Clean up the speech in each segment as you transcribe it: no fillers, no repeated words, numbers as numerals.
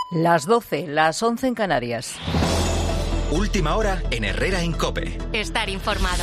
Las 12, las 11 en Canarias. Última hora en Herrera en COPE. Estar informado.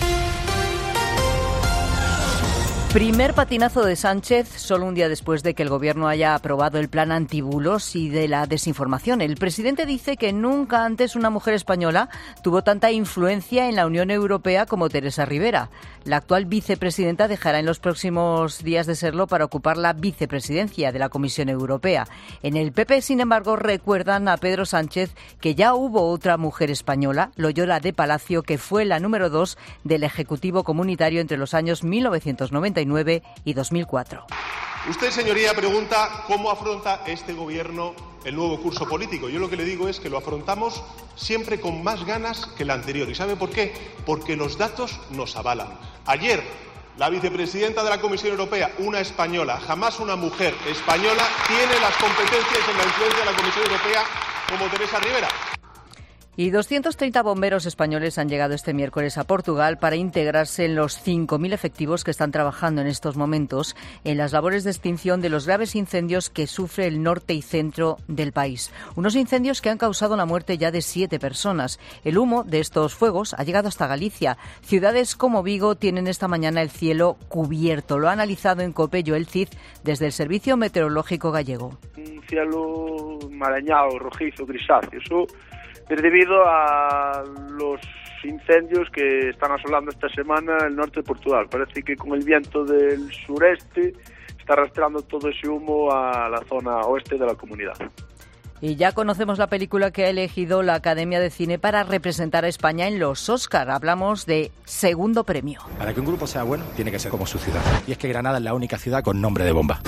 Primer patinazo de Sánchez, solo un día después de que el Gobierno haya aprobado el plan antibulos y de la desinformación. El presidente dice que nunca antes una mujer española tuvo tanta influencia en la Unión Europea como Teresa Rivera. La actual vicepresidenta dejará en los próximos días de serlo para ocupar la vicepresidencia de la Comisión Europea. En el PP, sin embargo, recuerdan a Pedro Sánchez que ya hubo otra mujer española, Loyola de Palacio, que fue la número 2 del Ejecutivo Comunitario entre los años 1999 y 2004. Usted, señoría, pregunta cómo afronta este Gobierno el nuevo curso político. Yo lo que le digo es que lo afrontamos siempre con más ganas que el anterior. ¿Y sabe por qué? Porque los datos nos avalan. Ayer, la vicepresidenta de la Comisión Europea, una española, jamás una mujer española, tiene las competencias en la influencia de la Comisión Europea como Teresa Rivera. Y 230 bomberos españoles han llegado este miércoles a Portugal para integrarse en los 5.000 efectivos que están trabajando en estos momentos en las labores de extinción de los graves incendios que sufre el norte y centro del país. Unos incendios que han causado la muerte ya de 7 personas. El humo de estos fuegos ha llegado hasta Galicia. Ciudades como Vigo tienen esta mañana el cielo cubierto. Lo ha analizado en COPE Joel Cid desde el Servicio Meteorológico Gallego. Un cielo marañado, rojizo, grisáceo. Eso es debido a los incendios que están asolando esta semana el norte de Portugal. Parece que con el viento del sureste está arrastrando todo ese humo a la zona oeste de la comunidad. Y ya conocemos la película que ha elegido la Academia de Cine para representar a España en los Óscar. Hablamos de Segundo Premio. Para que un grupo sea bueno, tiene que ser como su ciudad. Y es que Granada es la única ciudad con nombre de bomba.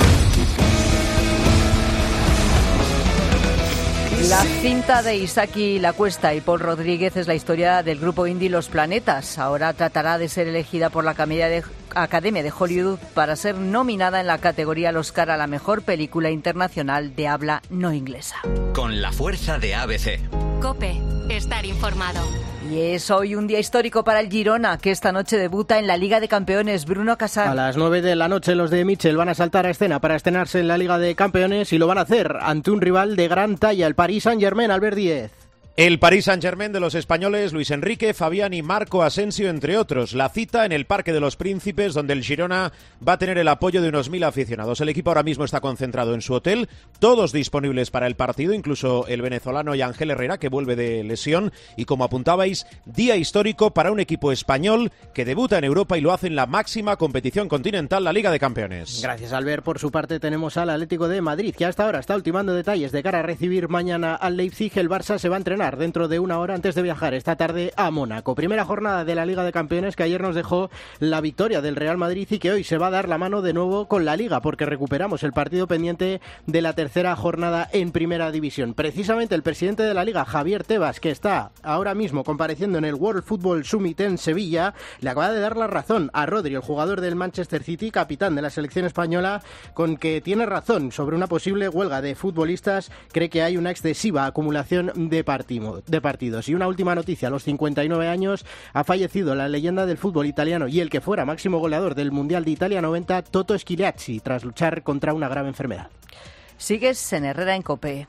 La cinta de Isaki Lacuesta y Paul Rodríguez es la historia del grupo indie Los Planetas. Ahora tratará de ser elegida por la Academia de Hollywood para ser nominada en la categoría al Oscar a la mejor película internacional de habla no inglesa. Con la fuerza de ABC. COPE. Estar informado. Y es hoy un día histórico para el Girona, que esta noche debuta en la Liga de Campeones. Bruno Casal. A las 9 de la noche los de Michel van a saltar a escena para estrenarse en la Liga de Campeones y lo van a hacer ante un rival de gran talla, el Paris Saint-Germain. Albert Díez. El Paris Saint-Germain de los españoles Luis Enrique, Fabián y Marco Asensio, entre otros. La cita en el Parque de los Príncipes, donde el Girona va a tener el apoyo de unos 1.000 aficionados. El equipo ahora mismo está concentrado en su hotel, todos disponibles para el partido, incluso el venezolano Ángel Herrera, que vuelve de lesión. Y como apuntabais, día histórico para un equipo español que debuta en Europa y lo hace en la máxima competición continental, la Liga de Campeones. Gracias, Albert. Por su parte tenemos al Atlético de Madrid, que hasta ahora está ultimando detalles de cara a recibir mañana al Leipzig. El Barça se va a entrenar dentro de una hora antes de viajar esta tarde a Mónaco. Primera jornada de la Liga de Campeones que ayer nos dejó la victoria del Real Madrid y que hoy se va a dar la mano de nuevo con la Liga, porque recuperamos el partido pendiente de la tercera jornada en Primera División. Precisamente el presidente de la Liga, Javier Tebas, que está ahora mismo compareciendo en el World Football Summit en Sevilla, le acaba de dar la razón a Rodri, el jugador del Manchester City, capitán de la selección española, con que tiene razón sobre una posible huelga de futbolistas. Cree que hay una excesiva acumulación de partidos. Y una última noticia: a los 59 años ha fallecido la leyenda del fútbol italiano y el que fuera máximo goleador del Mundial de Italia 90, Toto Schillaci, tras luchar contra una grave enfermedad. Sigues en Herrera en COPE.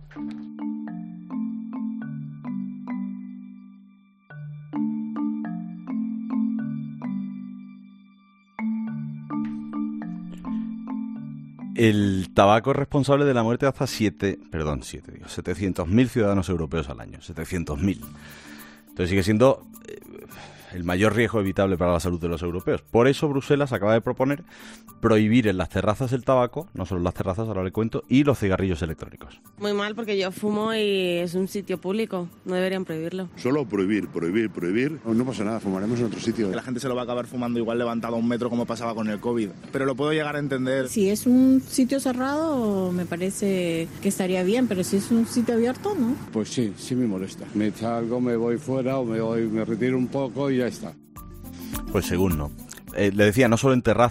El tabaco es responsable de la muerte de hasta 700.000 ciudadanos europeos al año. 700.000. Entonces sigue siendo el mayor riesgo evitable para la salud de los europeos. Por eso Bruselas acaba de proponer prohibir en las terrazas el tabaco, no solo en las terrazas, ahora le cuento, y los cigarrillos electrónicos. Muy mal, porque yo fumo y es un sitio público, no deberían prohibirlo. Solo prohibir. No pasa nada, fumaremos en otro sitio. La gente se lo va a acabar fumando igual levantado a 1 metro como pasaba con el COVID, pero lo puedo llegar a entender. Si es un sitio cerrado me parece que estaría bien, pero si es un sitio abierto, ¿no? Pues sí me molesta. Me salgo, me voy fuera o me retiro un poco y ya está. Pues según no. Le decía, no solo en terrazas,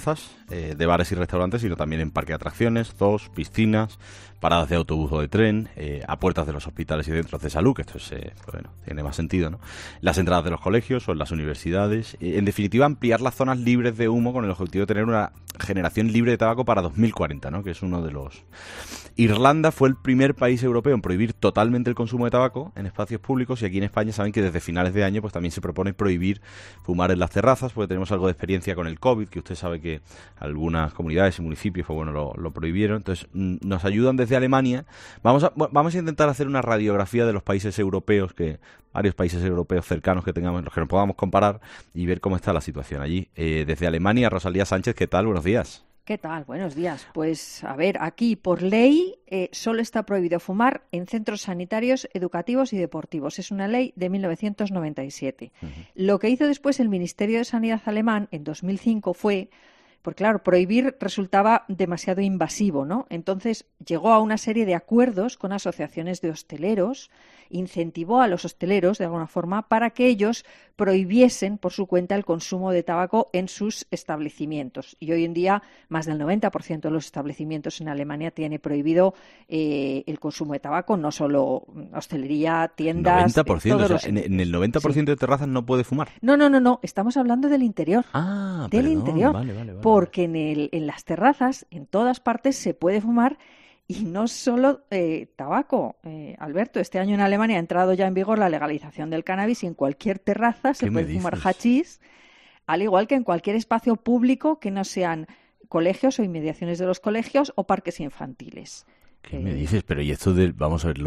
de bares y restaurantes, sino también en parques de atracciones, zoos, piscinas, paradas de autobús o de tren, a puertas de los hospitales y centros de salud, que esto es, bueno, tiene más sentido, ¿no? Las entradas de los colegios o en las universidades. En definitiva, ampliar las zonas libres de humo con el objetivo de tener una generación libre de tabaco para 2040, ¿no? Que es uno de los... Irlanda fue el primer país europeo en prohibir totalmente el consumo de tabaco en espacios públicos, y aquí en España saben que desde finales de año pues también se propone prohibir fumar en las terrazas, porque tenemos algo de experiencia con el COVID, que usted sabe que algunas comunidades y municipios pues bueno, lo prohibieron. Entonces nos ayudan desde Alemania. Vamos a intentar hacer una radiografía de los países europeos, varios países europeos cercanos que tengamos, los que nos podamos comparar, y ver cómo está la situación allí. Desde Alemania, Rosalía Sánchez, ¿qué tal? Buenos días. ¿Qué tal? Buenos días. Pues a ver, aquí por ley solo está prohibido fumar en centros sanitarios, educativos y deportivos. Es una ley de 1997. Lo que hizo después el Ministerio de Sanidad alemán en 2005 fue... Porque, claro, prohibir resultaba demasiado invasivo, ¿no? Entonces llegó a una serie de acuerdos con asociaciones de hosteleros, incentivó a los hosteleros, de alguna forma, para que ellos prohibiesen por su cuenta el consumo de tabaco en sus establecimientos. Y hoy en día, más del 90% de los establecimientos en Alemania tiene prohibido el consumo de tabaco, no solo hostelería, tiendas... 90%, o sea, en el 90% de terrazas no puede fumar. No, estamos hablando del interior. Interior. Vale. Porque en las terrazas, en todas partes, se puede fumar, y no solo tabaco. Alberto, este año en Alemania ha entrado ya en vigor la legalización del cannabis, y en cualquier terraza se puede fumar hachís, al igual que en cualquier espacio público que no sean colegios o inmediaciones de los colegios o parques infantiles. ¿Qué me dices? Pero y esto de, vamos a ver,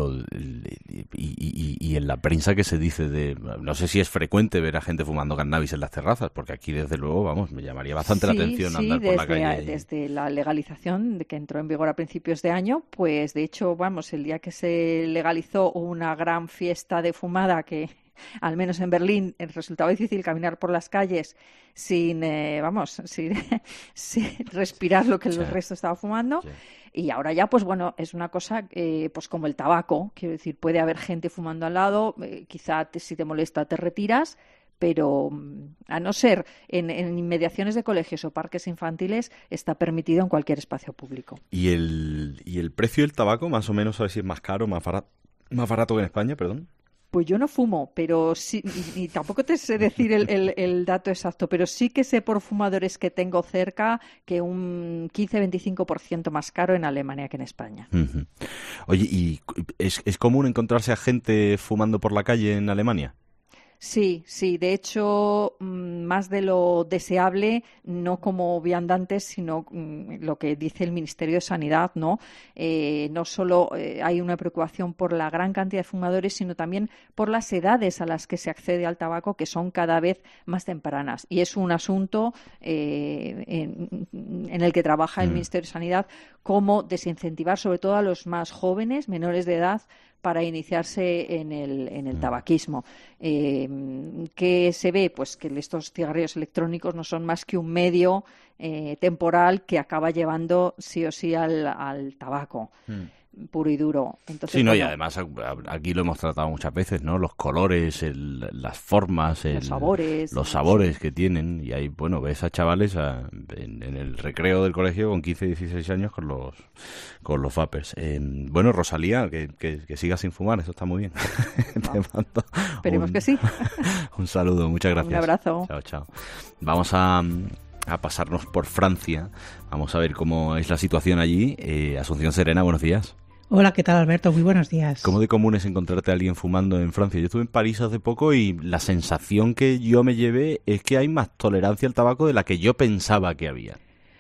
y en la prensa que se dice de, no sé si es frecuente ver a gente fumando cannabis en las terrazas, porque aquí desde luego, vamos, me llamaría bastante la atención andar por la calle. Desde la legalización que entró en vigor a principios de año, pues de hecho, vamos, el día que se legalizó una gran fiesta de fumada que... Al menos en Berlín resultaba difícil caminar por las calles sin respirar lo que el resto estaba fumando. Sí. Y ahora ya, pues bueno, es una cosa pues como el tabaco. Quiero decir, puede haber gente fumando al lado, quizá si te molesta te retiras, pero a no ser en inmediaciones de colegios o parques infantiles, está permitido en cualquier espacio público. ¿Y el precio del tabaco, más o menos, a ver si es más caro, más barato que en España, perdón? Pues yo no fumo, pero sí, y tampoco te sé decir el dato exacto, pero sí que sé por fumadores que tengo cerca que un 15-25% más caro en Alemania que en España. Uh-huh. Oye, ¿y es común encontrarse a gente fumando por la calle en Alemania? Sí, de hecho, más de lo deseable, no como viandantes, sino lo que dice el Ministerio de Sanidad, ¿no? No solo hay una preocupación por la gran cantidad de fumadores, sino también por las edades a las que se accede al tabaco, que son cada vez más tempranas. Y es un asunto en el que trabaja el Ministerio de Sanidad, cómo desincentivar sobre todo a los más jóvenes, menores de edad, para iniciarse en el tabaquismo. ¿Qué se ve? Pues que estos cigarrillos electrónicos no son más que un medio temporal que acaba llevando sí o sí al tabaco. Puro y duro. Entonces, sí, no, y además aquí lo hemos tratado muchas veces, ¿no? Los colores, las formas, los sabores que tienen, y ahí, bueno, ves a chavales en el recreo del colegio con 15, 16 años con los vapers. Bueno, Rosalía, que sigas sin fumar, eso está muy bien. Te mando Esperemos que sí. Un saludo, muchas gracias. Un abrazo. Chao. Vamos a pasarnos por Francia. Vamos a ver cómo es la situación allí. Asunción Serena, buenos días. Hola, ¿qué tal, Alberto? Muy buenos días. ¿Cómo de común es encontrarte a alguien fumando en Francia? Yo estuve en París hace poco y la sensación que yo me llevé es que hay más tolerancia al tabaco de la que yo pensaba que había.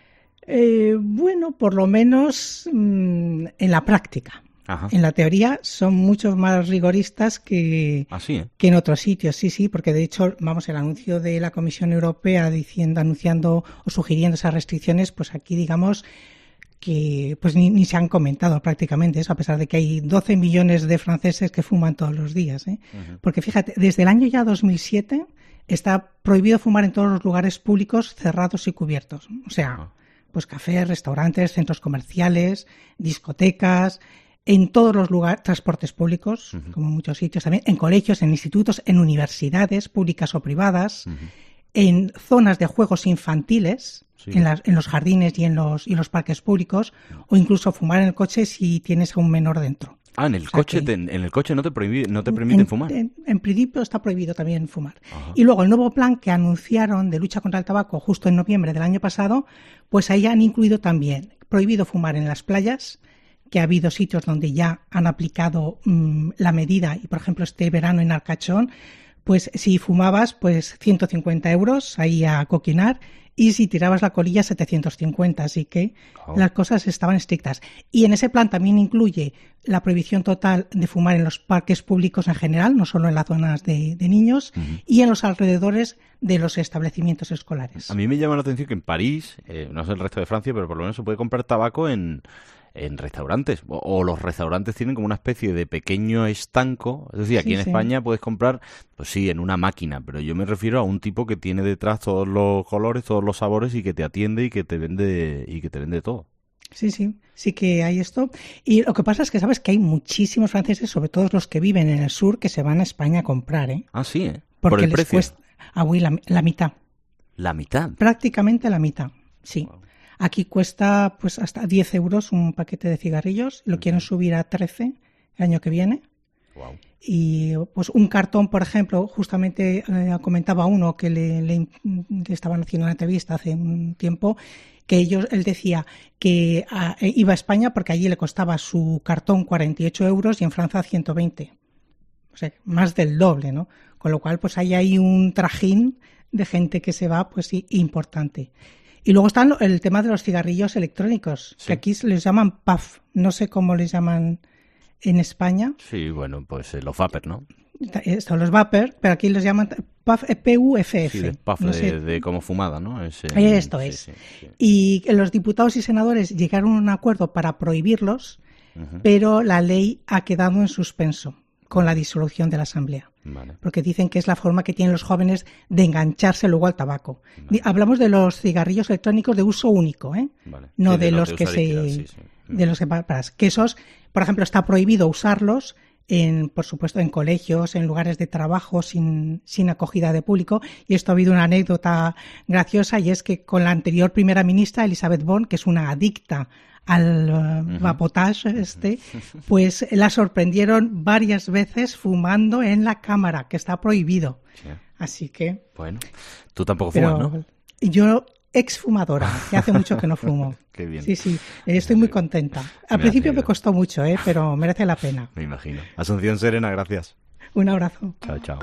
Bueno, por lo menos en la práctica. Ajá. En la teoría son mucho más rigoristas que en otros sitios, sí, porque de hecho, el anuncio de la Comisión Europea anunciando o sugiriendo esas restricciones, pues aquí digamos que pues ni se han comentado prácticamente eso, a pesar de que hay 12 millones de franceses que fuman todos los días, ¿eh? Uh-huh. Porque fíjate, desde el año ya 2007 está prohibido fumar en todos los lugares públicos cerrados y cubiertos, o sea, pues cafés, restaurantes, centros comerciales, discotecas, en todos los lugares, transportes públicos, como en muchos sitios también, en colegios, en institutos, en universidades públicas o privadas, en zonas de juegos infantiles, en los jardines y en los parques públicos, o incluso fumar en el coche si tienes a un menor dentro. En el coche no te permiten fumar. En principio está prohibido también fumar. Ajá. Y luego el nuevo plan que anunciaron de lucha contra el tabaco justo en noviembre del año pasado, pues ahí han incluido también prohibido fumar en las playas, que ha habido sitios donde ya han aplicado la medida, y por ejemplo este verano en Arcachón, pues si fumabas, pues 150 euros ahí a coquinar, y si tirabas la colilla 750, así que las cosas estaban estrictas. Y en ese plan también incluye la prohibición total de fumar en los parques públicos en general, no solo en las zonas de niños, y en los alrededores de los establecimientos escolares. A mí me llama la atención que en París, no sé el resto de Francia, pero por lo menos se puede comprar tabaco en restaurantes, o los restaurantes tienen como una especie de pequeño estanco. Es decir, aquí en España puedes comprar, pues sí, en una máquina, pero yo me refiero a un tipo que tiene detrás todos los colores, todos los sabores, y que te atiende y que te vende todo. Sí que hay esto. Y lo que pasa es que sabes que hay muchísimos franceses, sobre todo los que viven en el sur, que se van a España a comprar, ¿eh? Ah, sí, ¿eh? Porque ¿por el les precio? Cuesta, la mitad. ¿La mitad? Prácticamente la mitad, sí. Wow. Aquí cuesta pues hasta 10 euros un paquete de cigarrillos, lo quieren subir a 13 el año que viene. Wow. Y pues un cartón, por ejemplo, justamente comentaba uno que le estaban haciendo una entrevista hace un tiempo, que él decía que iba a España porque allí le costaba su cartón 48 euros y en Francia 120. O sea, más del doble, ¿no? Con lo cual, pues ahí hay un trajín de gente que se va, pues sí, importante. Y luego está el tema de los cigarrillos electrónicos, que aquí les llaman puff, no sé cómo les llaman en España. Sí, bueno, pues los vapor, ¿no? Son los vapor, pero aquí los llaman puff, P-U-F-F. Sí, de puff, no sé. de como fumada, ¿no? Esto es. Sí. Y los diputados y senadores llegaron a un acuerdo para prohibirlos, pero la ley ha quedado en suspenso con la disolución de la Asamblea. Vale. Porque dicen que es la forma que tienen los jóvenes de engancharse luego al tabaco. Vale. Hablamos de los cigarrillos electrónicos de uso único, ¿eh? Vale. No sí, de los que de los que esos, por ejemplo, está prohibido usarlos por supuesto, en colegios, en lugares de trabajo sin acogida de público. Y esto ha habido una anécdota graciosa, y es que con la anterior primera ministra, Elisabeth Borne, que es una adicta al vapotage, pues la sorprendieron varias veces fumando en la cámara, que está prohibido. Sí. Así que... Bueno, tú tampoco fumas, ¿no? Yo, exfumadora, que hace mucho que no fumo. Qué bien. Sí, estoy muy contenta. Al principio me costó mucho, pero merece la pena. Me imagino. Asunción Serena, gracias. Un abrazo. Chao, chao.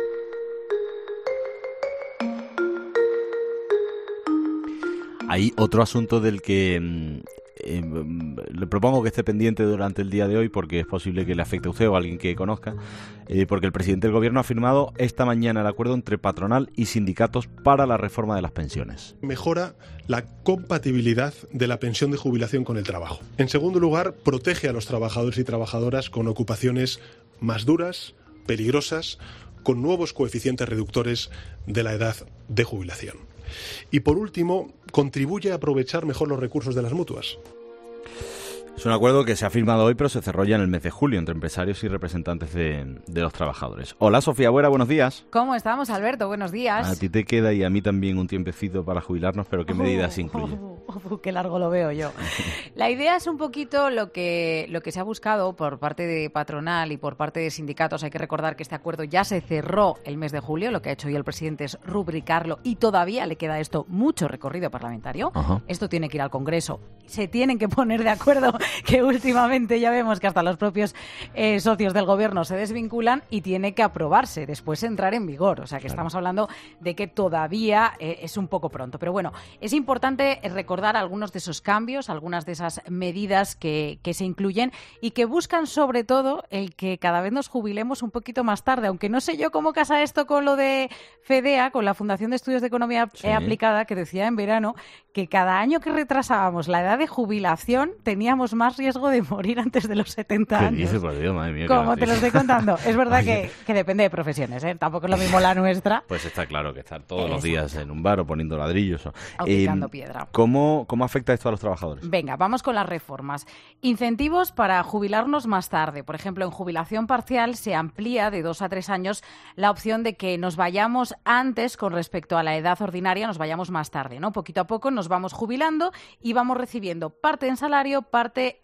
Hay otro asunto del que le propongo que esté pendiente durante el día de hoy, porque es posible que le afecte a usted o a alguien que conozca, porque el presidente del gobierno ha firmado esta mañana el acuerdo entre patronal y sindicatos para la reforma de las pensiones. Mejora la compatibilidad de la pensión de jubilación con el trabajo. En segundo lugar, protege a los trabajadores y trabajadoras con ocupaciones más duras, peligrosas, con nuevos coeficientes reductores de la edad de jubilación. Y por último, contribuye a aprovechar mejor los recursos de las mutuas. Es un acuerdo que se ha firmado hoy, pero se cerró ya en el mes de julio entre empresarios y representantes de los trabajadores. Hola, Sofía Buera, buenos días. ¿Cómo estamos, Alberto? Buenos días. A ti te queda y a mí también un tiempecito para jubilarnos, pero ¿qué medidas incluye? Qué largo lo veo yo. La idea es un poquito lo que se ha buscado por parte de patronal y por parte de sindicatos. Hay que recordar que este acuerdo ya se cerró el mes de julio. Lo que ha hecho hoy el presidente es rubricarlo, y todavía le queda esto mucho recorrido parlamentario. Ajá. Esto tiene que ir al Congreso. Se tienen que poner de acuerdo, que últimamente ya vemos que hasta los propios socios del gobierno se desvinculan, y tiene que aprobarse, después entrar en vigor. O sea que estamos hablando de que todavía es un poco pronto. Pero bueno, es importante recordar algunos de esos cambios, algunas de esas medidas que se incluyen y que buscan sobre todo el que cada vez nos jubilemos un poquito más tarde. Aunque no sé yo cómo casa esto con lo de FEDEA, con la Fundación de Estudios de Economía Aplicada, que decía en verano que cada año que retrasábamos la edad de jubilación teníamos más riesgo de morir antes de los 70 años. ¿Qué dices, por Dios, madre mía? Como te lo estoy contando. Es verdad que depende de profesiones, ¿eh? Tampoco es lo mismo la nuestra. Pues está claro que estar todos los días en un bar o poniendo ladrillos. O picando piedra. ¿Cómo afecta esto a los trabajadores? Venga, vamos con las reformas. Incentivos para jubilarnos más tarde. Por ejemplo, en jubilación parcial se amplía de 2 a 3 años la opción de que nos vayamos antes con respecto a la edad ordinaria, nos vayamos más tarde, ¿no? Poquito a poco nos vamos jubilando y vamos recibiendo parte en salario, parte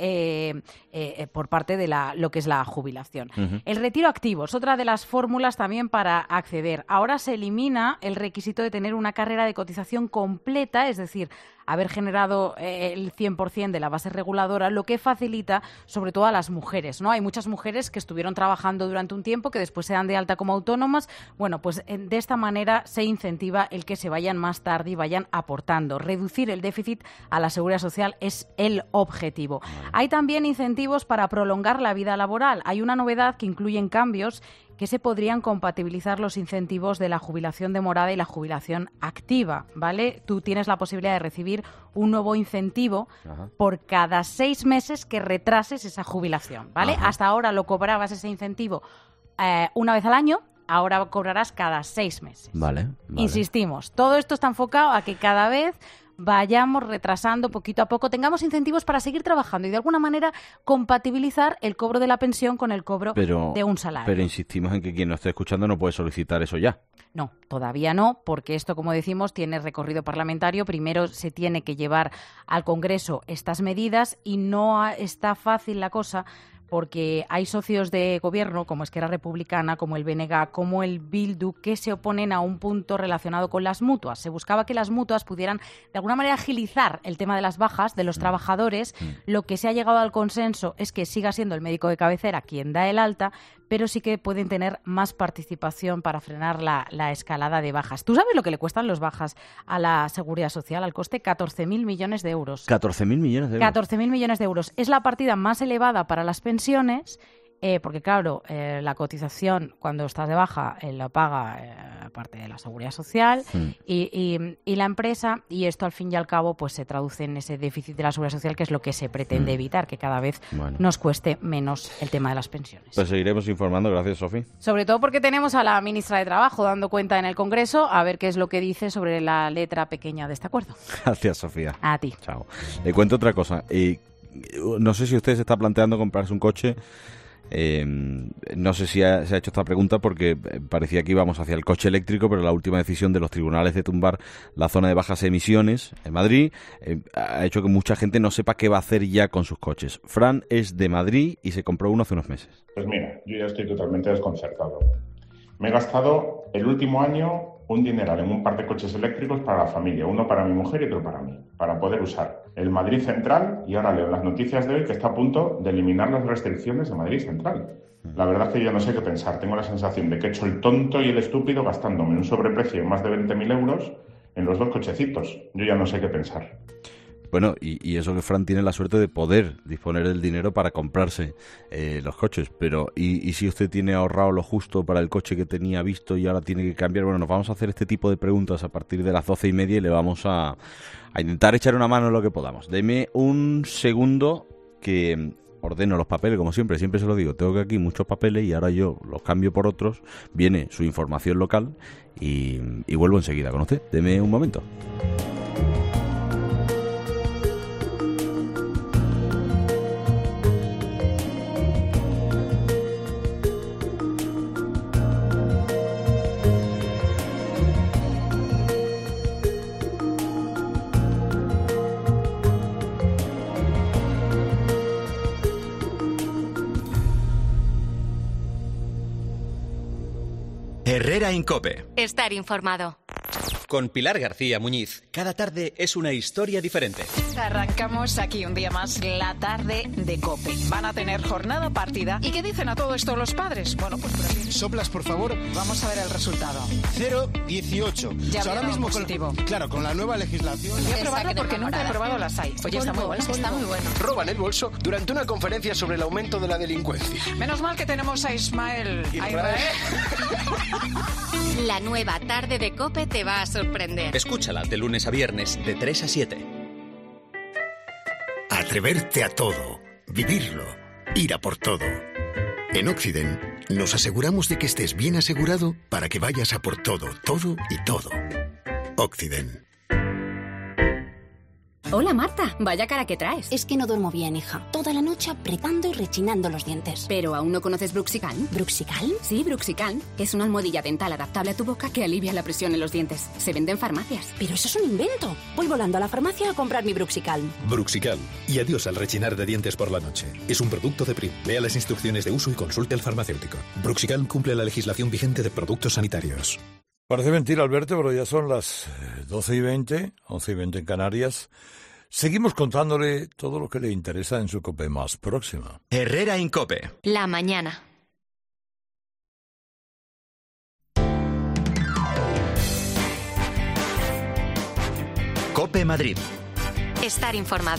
por parte de lo que es la jubilación. Uh-huh. El retiro activo es otra de las fórmulas también para acceder. Ahora se elimina el requisito de tener una carrera de cotización completa, es decir, haber generado el 100% de la base reguladora, lo que facilita sobre todo a las mujeres, ¿no? Hay muchas mujeres que estuvieron trabajando durante un tiempo, que después se dan de alta como autónomas. Bueno, pues de esta manera se incentiva el que se vayan más tarde y vayan aportando. Reducir el déficit a la Seguridad Social es el objetivo. Hay también incentivos para prolongar la vida laboral. Hay una novedad que incluyen cambios que se podrían compatibilizar los incentivos de la jubilación demorada y la jubilación activa, ¿vale? Tú tienes la posibilidad de recibir un nuevo incentivo por cada 6 meses que retrases esa jubilación, ¿vale? Hasta ahora lo cobrabas ese incentivo una vez al año, ahora cobrarás cada 6 meses. Vale. Insistimos, todo esto está enfocado a que cada vez vayamos retrasando poquito a poco, tengamos incentivos para seguir trabajando y de alguna manera compatibilizar el cobro de la pensión con el cobro de un salario. Pero insistimos en que quien nos esté escuchando no puede solicitar eso ya. No, todavía no, porque esto, como decimos, tiene recorrido parlamentario. Primero se tiene que llevar al Congreso estas medidas y no está fácil la cosa, porque hay socios de gobierno, como Esquerra Republicana, como el BNG, como el Bildu, que se oponen a un punto relacionado con las mutuas. Se buscaba que las mutuas pudieran, de alguna manera, agilizar el tema de las bajas de los trabajadores. Lo que se ha llegado al consenso es que siga siendo el médico de cabecera quien da el alta, pero sí que pueden tener más participación para frenar la escalada de bajas. ¿Tú sabes lo que le cuestan los bajas a la Seguridad Social? Al coste 14.000 millones de euros. ¿14.000 millones de euros? 14.000 millones de euros. Es la partida más elevada para las pensiones, porque claro, la cotización cuando estás de baja la paga parte de la Seguridad Social y la empresa, y esto al fin y al cabo pues se traduce en ese déficit de la Seguridad Social, que es lo que se pretende evitar, que cada vez nos cueste menos el tema de las pensiones. Pues seguiremos informando. Gracias, Sofi. Sobre todo porque tenemos a la ministra de Trabajo dando cuenta en el Congreso, a ver qué es lo que dice sobre la letra pequeña de este acuerdo. Gracias, Sofía. A ti. Chao. Le cuento otra cosa. No sé si usted se está planteando comprarse un coche. No sé si se ha hecho esta pregunta porque parecía que íbamos hacia el coche eléctrico, pero la última decisión de los tribunales de tumbar la zona de bajas emisiones en Madrid ha hecho que mucha gente no sepa qué va a hacer ya con sus coches. Fran es de Madrid y se compró uno hace unos meses. Pues mira, yo ya estoy totalmente desconcertado. Me he gastado el último año un dineral en un par de coches eléctricos para la familia, uno para mi mujer y otro para mí, para poder usar el Madrid Central, y ahora leo las noticias de hoy que está a punto de eliminar las restricciones de Madrid Central. La verdad es que yo no sé qué pensar. Tengo la sensación de que he hecho el tonto y el estúpido gastándome un sobreprecio de más de 20.000 euros en los 2 cochecitos. Yo ya no sé qué pensar. Bueno, y eso que Fran tiene la suerte de poder disponer del dinero para comprarse los coches, pero ¿y si usted tiene ahorrado lo justo para el coche que tenía visto y ahora tiene que cambiar? Bueno, nos vamos a hacer este tipo de preguntas a partir de las 12:30 y le vamos a intentar echar una mano en lo que podamos. Deme un segundo que ordeno los papeles, como siempre se lo digo, tengo que aquí muchos papeles y ahora yo los cambio por otros, viene su información local y vuelvo enseguida con usted. Deme un momento. Herrera Incope. Estar informado. Con Pilar García Muñiz. Cada tarde es una historia diferente. Arrancamos aquí un día más la tarde de COPE. Van a tener jornada partida. ¿Y qué dicen a todo esto los padres? Bueno, pues por aquí. Soplas, por favor. Vamos a ver el resultado. 0,18. Ya, o sea, ahora mismo claro, con la nueva legislación. Voy a probarlo porque nunca he probado las hay. Oye, está muy bueno. Está muy bueno. Roban el bolso durante una conferencia sobre el aumento de la delincuencia. Menos mal que tenemos a Ismael. La nueva tarde de COPE te va a sorprender. Escúchala de lunes a viernes de 3 a 7. Atreverte a todo, vivirlo, ir a por todo. En Occident nos aseguramos de que estés bien asegurado para que vayas a por todo, todo y todo. Occident. Hola Marta, vaya cara que traes. Es que no duermo bien, hija. Toda la noche apretando y rechinando los dientes. ¿Pero aún no conoces Bruxicalm? ¿Bruxicalm? Sí, Bruxicalm. Es una almohadilla dental adaptable a tu boca que alivia la presión en los dientes. Se vende en farmacias. Pero eso es un invento. Voy volando a la farmacia a comprar mi Bruxicalm. Bruxicalm. Y adiós al rechinar de dientes por la noche. Es un producto de Prim. Lea las instrucciones de uso y consulte al farmacéutico. Bruxicalm cumple la legislación vigente de productos sanitarios. Parece mentira, Alberto, pero ya son las 12:20, 11:20 en Canarias. Seguimos contándole todo lo que le interesa en su COPE más próxima. Herrera en COPE. La mañana. COPE Madrid. Estar informado.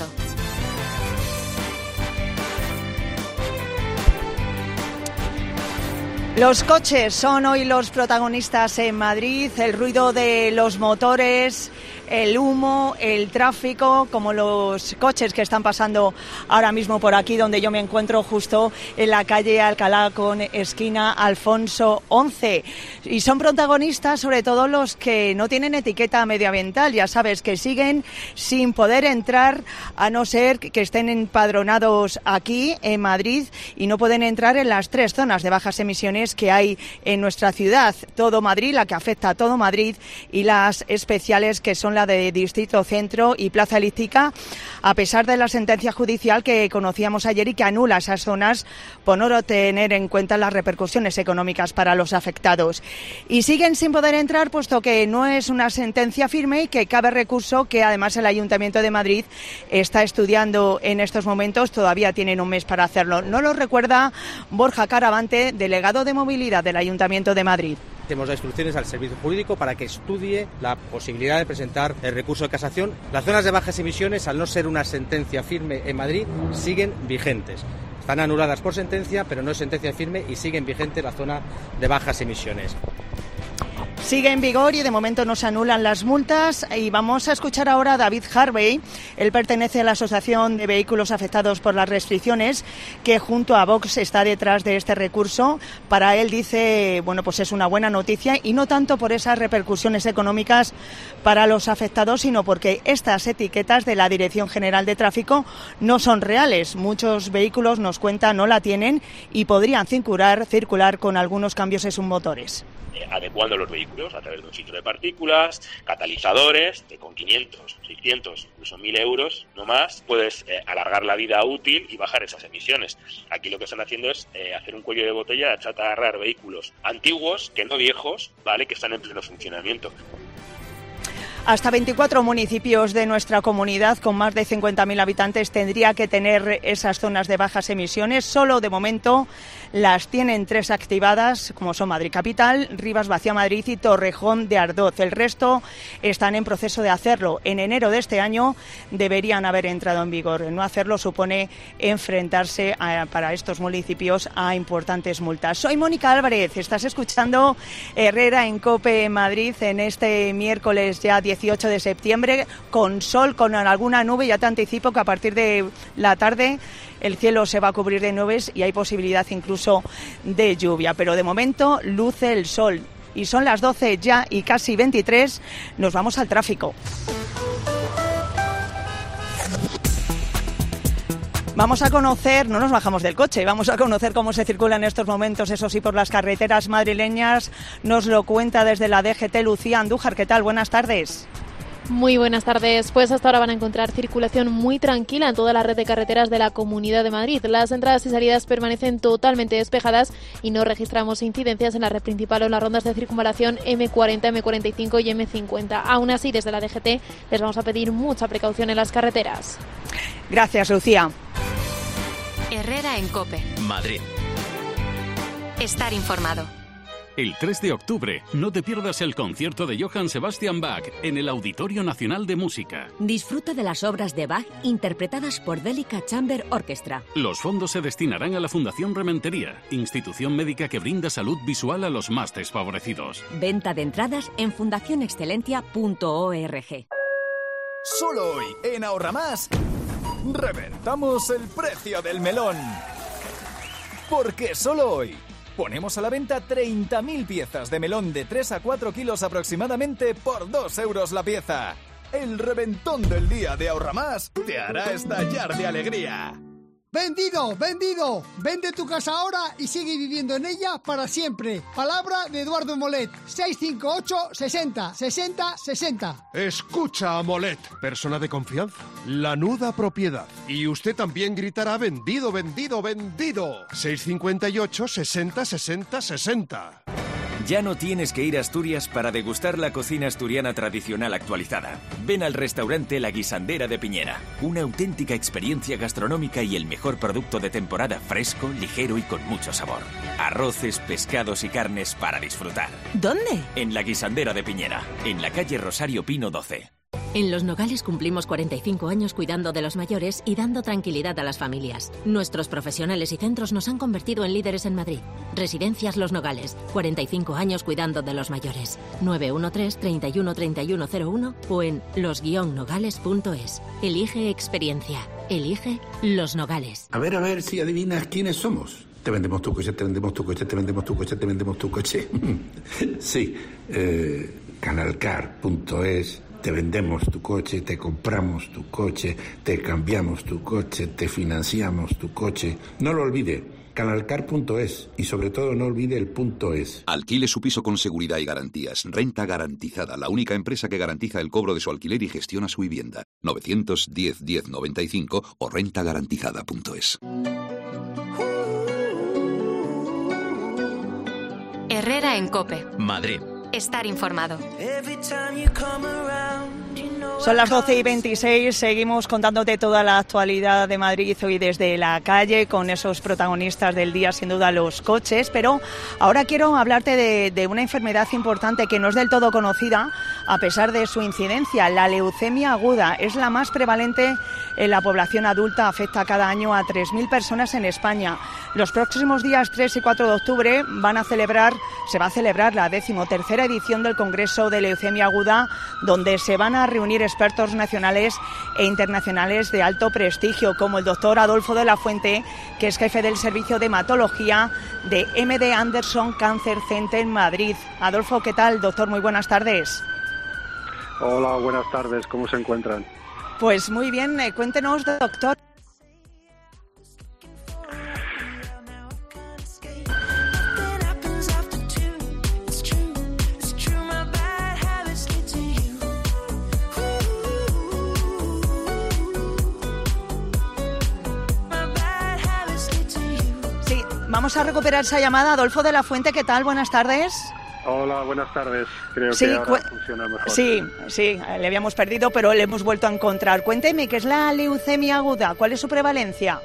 Los coches son hoy los protagonistas en Madrid, el ruido de los motores, el humo, el tráfico, como los coches que están pasando ahora mismo por aquí, donde yo me encuentro justo en la calle Alcalá con esquina Alfonso XI. Y son protagonistas sobre todo los que no tienen etiqueta medioambiental, ya sabes, que siguen sin poder entrar a no ser que estén empadronados aquí en Madrid y no pueden entrar en las 3 zonas de bajas emisiones que hay en nuestra ciudad. Todo Madrid, la que afecta a todo Madrid, y las especiales que son la de Distrito Centro y Plaza Elíptica, a pesar de la sentencia judicial que conocíamos ayer y que anula esas zonas por no tener en cuenta las repercusiones económicas para los afectados. Y siguen sin poder entrar puesto que no es una sentencia firme y que cabe recurso, que además el Ayuntamiento de Madrid está estudiando en estos momentos. Todavía tienen un mes para hacerlo. No lo recuerda Borja Caravante, delegado de Movilidad del Ayuntamiento de Madrid. Hemos dado instrucciones al servicio jurídico para que estudie la posibilidad de presentar el recurso de casación. Las zonas de bajas emisiones, al no ser una sentencia firme en Madrid, siguen vigentes. Están anuladas por sentencia, pero no es sentencia firme y siguen vigentes la zona de bajas emisiones. Sigue en vigor y de momento no se anulan las multas. Y vamos a escuchar ahora a David Harvey. Él pertenece a la Asociación de Vehículos Afectados por las Restricciones, que junto a Vox está detrás de este recurso. Para él dice, bueno, pues es una buena noticia, y no tanto por esas repercusiones económicas para los afectados, sino porque estas etiquetas de la Dirección General de Tráfico no son reales. Muchos vehículos, nos cuenta, no la tienen y podrían circular con algunos cambios en sus motores. Adecuando los vehículos a través de un filtro de partículas, catalizadores, que con 500, 600, incluso 1.000 euros, no más, puedes alargar la vida útil y bajar esas emisiones. Aquí lo que están haciendo es hacer un cuello de botella, achatarrar vehículos antiguos, que no viejos, ¿vale?, que están en pleno funcionamiento. Hasta 24 municipios de nuestra comunidad con más de 50.000 habitantes tendría que tener esas zonas de bajas emisiones. Solo de momento las tienen 3 activadas, como son Madrid Capital, Rivas Vacia Madrid y Torrejón de Ardoz. El resto están en proceso de hacerlo. En enero de este año deberían haber entrado en vigor. No hacerlo supone enfrentarse para estos municipios a importantes multas. Soy Mónica Álvarez, estás escuchando Herrera en COPE en Madrid en este miércoles ya 18 de septiembre, con sol, con alguna nube. Ya te anticipo que a partir de la tarde el cielo se va a cubrir de nubes y hay posibilidad incluso de lluvia, pero de momento luce el sol. Y son las 12 ya y casi 23, nos vamos al tráfico. Vamos a conocer, no nos bajamos del coche, vamos a conocer cómo se circula en estos momentos, eso sí, por las carreteras madrileñas. Nos lo cuenta desde la DGT Lucía Andújar. ¿Qué tal? Buenas tardes. Muy buenas tardes. Pues hasta ahora van a encontrar circulación muy tranquila en toda la red de carreteras de la Comunidad de Madrid. Las entradas y salidas permanecen totalmente despejadas y no registramos incidencias en la red principal o en las rondas de circunvalación M40, M45 y M50. Aún así, desde la DGT les vamos a pedir mucha precaución en las carreteras. Gracias, Lucía. Herrera en COPE. Madrid. Estar informado. El 3 de octubre, no te pierdas el concierto de Johann Sebastian Bach en el Auditorio Nacional de Música. Disfruta de las obras de Bach interpretadas por Delica Chamber Orchestra. Los fondos se destinarán a la Fundación Rementería, institución médica que brinda salud visual a los más desfavorecidos. Venta de entradas en fundacionexcelentia.org. Solo hoy, en Ahorra Más, Reventamos el precio del melón. Porque solo hoy ponemos a la venta 30.000 piezas de melón de 3 a 4 kilos aproximadamente por 2 euros la pieza. El reventón del día de Ahorra Más te hará estallar de alegría. ¡Vendido! ¡Vendido! Vende tu casa ahora y sigue viviendo en ella para siempre. Palabra de Eduardo Molet. 658 60 60 60. Escucha a Molet, persona de confianza. Lanuda propiedad. Y usted también gritará vendido, vendido, vendido. 658 60 60 60. Ya no tienes que ir a Asturias para degustar la cocina asturiana tradicional actualizada. Ven al restaurante La Guisandera de Piñera. Una auténtica experiencia gastronómica y el mejor producto de temporada, fresco, ligero y con mucho sabor. Arroces, pescados y carnes para disfrutar. ¿Dónde? En La Guisandera de Piñera, en la calle Rosario Pino 12. En Los Nogales cumplimos 45 años cuidando de los mayores y dando tranquilidad a las familias. Nuestros profesionales y centros nos han convertido en líderes en Madrid. Residencias Los Nogales, 45 años cuidando de los mayores. 913 31 3101 o en los-nogales.es. Elige experiencia. Elige Los Nogales. A ver si adivinas quiénes somos. Te vendemos tu coche, te vendemos tu coche, te vendemos tu coche, te vendemos tu coche. Sí, canalcar.es. Te vendemos tu coche, te compramos tu coche, te cambiamos tu coche, te financiamos tu coche. No lo olvide, canalcar.es y sobre todo no olvide el .es. Alquile su piso con seguridad y garantías. Renta Garantizada, la única empresa que garantiza el cobro de su alquiler y gestiona su vivienda. 910 10 95 o rentagarantizada.es. Herrera en COPE. Madrid. Estar informado. Son las 12:26, seguimos contándote toda la actualidad de Madrid hoy desde la calle, con esos protagonistas del día, sin duda los coches, pero ahora quiero hablarte de una enfermedad importante que no es del todo conocida, a pesar de su incidencia. La leucemia aguda es la más prevalente en la población adulta, afecta cada año a 3.000 personas en España. Los próximos días 3 y 4 de octubre se va a celebrar la 13ª edición del Congreso de Leucemia Aguda, donde se van a reunir expertos nacionales e internacionales de alto prestigio, como el doctor Adolfo de la Fuente, que es jefe del Servicio de Hematología de MD Anderson Cancer Center en Madrid. Adolfo, ¿qué tal, doctor? Muy buenas tardes. Hola, buenas tardes. ¿Cómo se encuentran? Pues muy bien. Cuéntenos, doctor. Vamos a recuperar esa llamada. Adolfo de la Fuente, ¿qué tal? Buenas tardes. Hola, buenas tardes. Creo que ahora funciona mejor. Sí, le habíamos perdido, pero le hemos vuelto a encontrar. Cuénteme, ¿qué es la leucemia aguda? ¿Cuál es su prevalencia?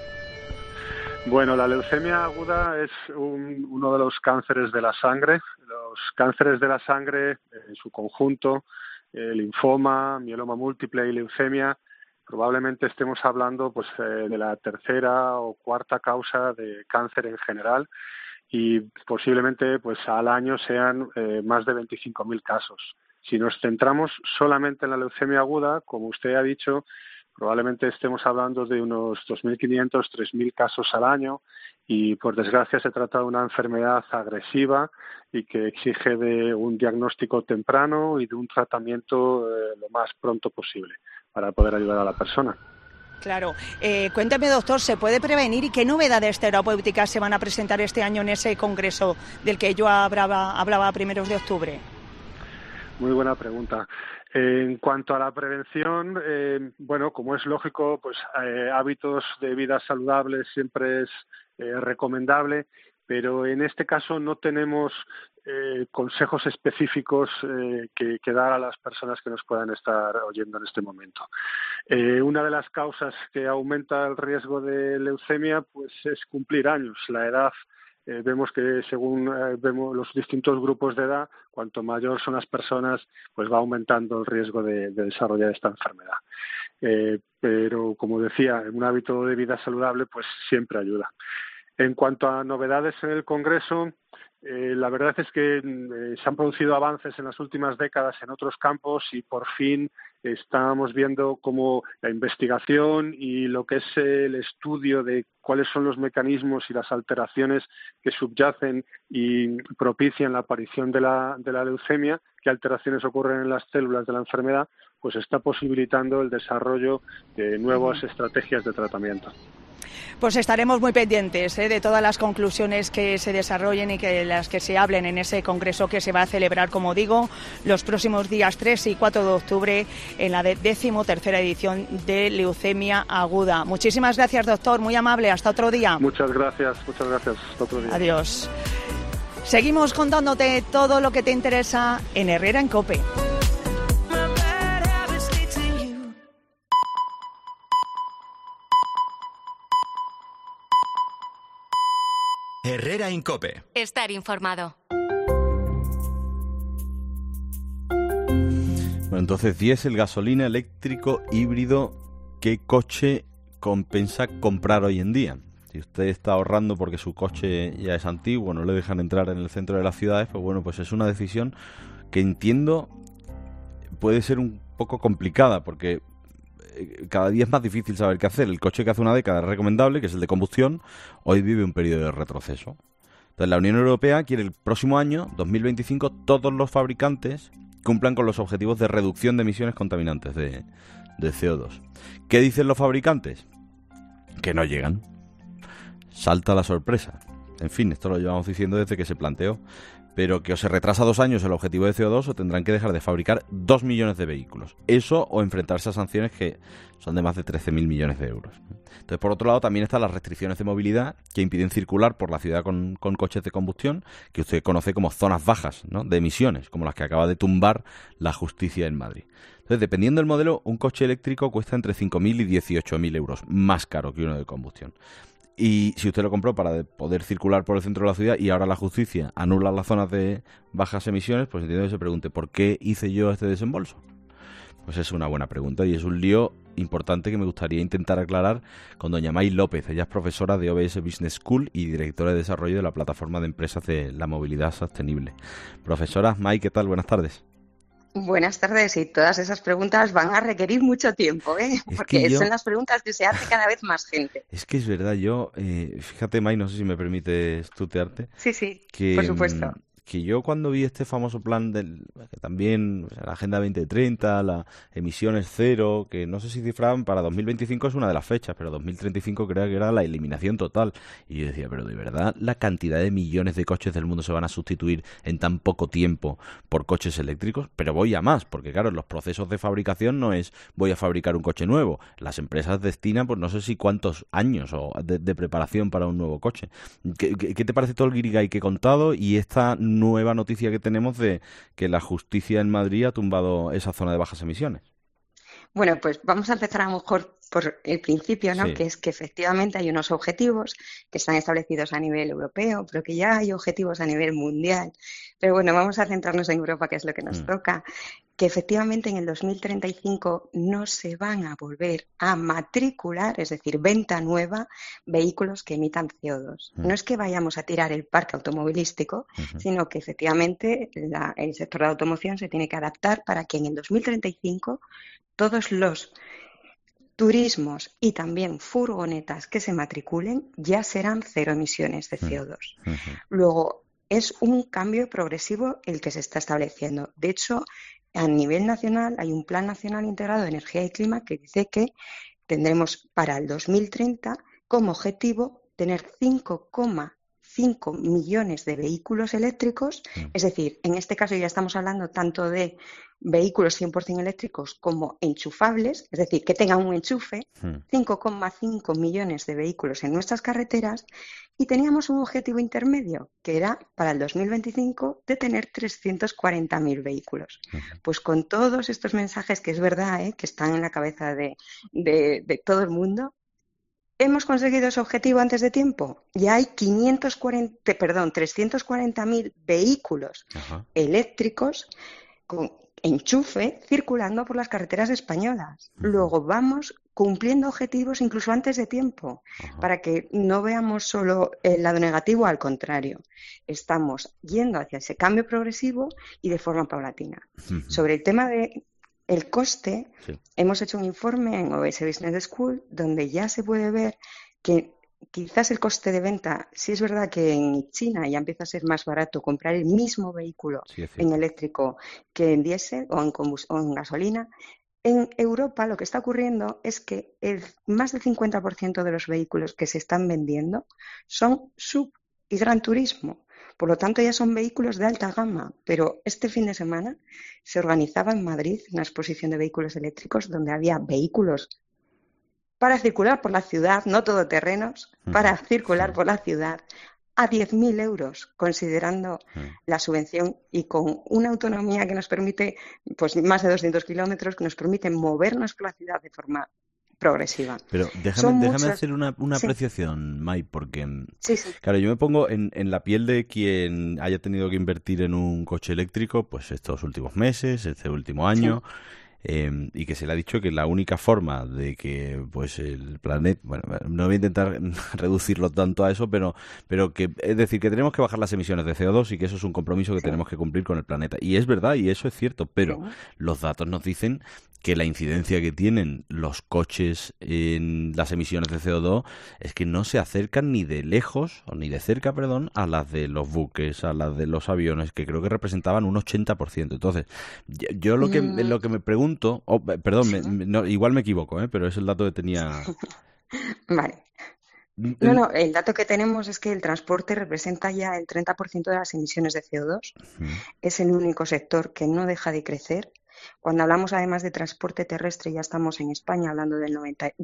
Bueno, la leucemia aguda es uno de los cánceres de la sangre. Los cánceres de la sangre, en su conjunto, linfoma, mieloma múltiple y leucemia, probablemente estemos hablando pues de la tercera o cuarta causa de cáncer en general y posiblemente pues al año sean más de 25.000 casos. Si nos centramos solamente en la leucemia aguda, como usted ha dicho, probablemente estemos hablando de unos 2.500, 3.000 casos al año y por desgracia se trata de una enfermedad agresiva y que exige de un diagnóstico temprano y de un tratamiento lo más pronto posible para poder ayudar a la persona. Claro. Cuéntame, doctor, ¿se puede prevenir y qué novedades terapéuticas se van a presentar este año en ese congreso del que yo hablaba a primeros de octubre? Muy buena pregunta. En cuanto a la prevención, bueno, como es lógico, pues hábitos de vida saludables siempre es recomendable, pero en este caso no tenemos consejos específicos que dar a las personas que nos puedan estar oyendo en este momento. Una de las causas que aumenta el riesgo de leucemia pues es cumplir años. La edad, vemos que según vemos los distintos grupos de edad, cuanto mayor son las personas, pues va aumentando el riesgo de desarrollar esta enfermedad. Pero como decía, un hábito de vida saludable pues siempre ayuda. En cuanto a novedades en el Congreso, La verdad es que se han producido avances en las últimas décadas en otros campos y por fin estamos viendo cómo la investigación y lo que es el estudio de cuáles son los mecanismos y las alteraciones que subyacen y propician la aparición de la leucemia, qué alteraciones ocurren en las células de la enfermedad, pues está posibilitando el desarrollo de nuevas estrategias de tratamiento. Pues estaremos muy pendientes de todas las conclusiones que se desarrollen y que las que se hablen en ese congreso que se va a celebrar, como digo, los próximos días 3 y 4 de octubre en la 13ª edición de leucemia aguda. Muchísimas gracias, doctor, muy amable, hasta otro día. Muchas gracias, hasta otro día. Adiós. Seguimos contándote todo lo que te interesa en Herrera en COPE. Herrera en COPE. Estar informado. Bueno, entonces, diésel, gasolina, eléctrico, híbrido, ¿qué coche compensa comprar hoy en día? Si usted está ahorrando porque su coche ya es antiguo, no le dejan entrar en el centro de las ciudades, pues bueno, pues es una decisión que entiendo puede ser un poco complicada, porque cada día es más difícil saber qué hacer. El coche que hace una década es recomendable, que es el de combustión, hoy vive un periodo de retroceso. Entonces la Unión Europea quiere el próximo año, 2025, todos los fabricantes cumplan con los objetivos de reducción de emisiones contaminantes de CO2. ¿Qué dicen los fabricantes? Que no llegan. Salta la sorpresa. En fin, esto lo llevamos diciendo desde que se planteó. Pero que o se retrasa 2 años el objetivo de CO2 o tendrán que dejar de fabricar 2 millones de vehículos. Eso o enfrentarse a sanciones que son de más de 13.000 millones de euros. Entonces, por otro lado, también están las restricciones de movilidad que impiden circular por la ciudad con coches de combustión, que usted conoce como zonas bajas, ¿no?, de emisiones, como las que acaba de tumbar la justicia en Madrid. Entonces, dependiendo del modelo, un coche eléctrico cuesta entre 5.000 y 18.000 euros, más caro que uno de combustión. Y si usted lo compró para poder circular por el centro de la ciudad y ahora la justicia anula las zonas de bajas emisiones, pues entiendo que se pregunte, ¿por qué hice yo este desembolso? Pues es una buena pregunta y es un lío importante que me gustaría intentar aclarar con doña May López. Ella es profesora de OBS Business School y directora de desarrollo de la plataforma de empresas de la movilidad sostenible. Profesora May, ¿qué tal? Buenas tardes. Buenas tardes, y todas esas preguntas van a requerir mucho tiempo, porque son las preguntas que se hace cada vez más gente. Es que es verdad, fíjate, May, no sé si me permites tutearte. Sí, por supuesto. Que yo cuando vi este famoso plan que también, la Agenda 2030, las emisiones cero, que no sé si cifraban para 2025 es una de las fechas, pero 2035 creo que era la eliminación total. Y yo decía, pero de verdad, la cantidad de millones de coches del mundo se van a sustituir en tan poco tiempo por coches eléctricos. Pero voy a más, porque claro, los procesos de fabricación no es voy a fabricar un coche nuevo. Las empresas destinan, pues no sé si cuántos años de preparación para un nuevo coche. ¿Qué te parece todo el guirigay que he contado y esta nueva noticia que tenemos de que la justicia en Madrid ha tumbado esa zona de bajas emisiones? Bueno, pues vamos a empezar a lo mejor por el principio, ¿no? Sí. Que es que efectivamente hay unos objetivos que están establecidos a nivel europeo, pero que ya hay objetivos a nivel mundial. Pero bueno, vamos a centrarnos en Europa, que es lo que nos toca, que efectivamente en el 2035 no se van a volver a matricular, es decir, venta nueva, vehículos que emitan CO2. No es que vayamos a tirar el parque automovilístico, sino que efectivamente el sector de la automoción se tiene que adaptar para que en el 2035 todos los turismos y también furgonetas que se matriculen ya serán cero emisiones de CO2. Luego, es un cambio progresivo el que se está estableciendo. De hecho, a nivel nacional hay un Plan Nacional Integrado de Energía y Clima que dice que tendremos para el 2030 como objetivo tener 5,5 millones de vehículos eléctricos, es decir, en este caso ya estamos hablando tanto de vehículos 100% eléctricos como enchufables, es decir, que tengan un enchufe, 5,5 millones de vehículos en nuestras carreteras, y teníamos un objetivo intermedio, que era para el 2025 de tener 340.000 vehículos. Pues con todos estos mensajes, que es verdad, que están en la cabeza de todo el mundo, ¿hemos conseguido ese objetivo antes de tiempo? Ya hay 340.000 vehículos eléctricos con enchufe circulando por las carreteras españolas. Luego vamos cumpliendo objetivos incluso antes de tiempo, para que no veamos solo el lado negativo, al contrario, estamos yendo hacia ese cambio progresivo y de forma paulatina. Sobre el tema de el coste, hemos hecho un informe en OBS Business School donde ya se puede ver que quizás el coste de venta, sí es verdad que en China ya empieza a ser más barato comprar el mismo vehículo en eléctrico que en diésel o en gasolina. En Europa lo que está ocurriendo es que más del 50% de los vehículos que se están vendiendo son sub y gran turismo. Por lo tanto, ya son vehículos de alta gama. Pero este fin de semana se organizaba en Madrid una exposición de vehículos eléctricos donde había vehículos para circular por la ciudad, no todoterrenos, para circular por la ciudad a 10.000 euros, considerando la subvención y con una autonomía que nos permite, pues más de 200 kilómetros, que nos permite movernos por la ciudad de forma progresiva. Pero déjame hacer una apreciación, Mai, porque claro, yo me pongo en la piel de quien haya tenido que invertir en un coche eléctrico pues estos últimos meses, este último año. Y que se le ha dicho que la única forma de que pues el planeta, bueno, no voy a intentar reducirlo tanto a eso, pero que es decir que tenemos que bajar las emisiones de CO2 y que eso es un compromiso que tenemos que cumplir con el planeta. Y es verdad, y eso es cierto, pero los datos nos dicen que la incidencia que tienen los coches en las emisiones de CO2 es que no se acercan ni de lejos, o ni de cerca, perdón, a las de los buques, a las de los aviones, que creo que representaban un 80%. Entonces, yo lo que me pregunto, igual me equivoco, pero es el dato que tenía. Vale. No, el dato que tenemos es que el transporte representa ya el 30% de las emisiones de CO2. Es el único sector que no deja de crecer. Cuando hablamos además de transporte terrestre ya estamos en España hablando del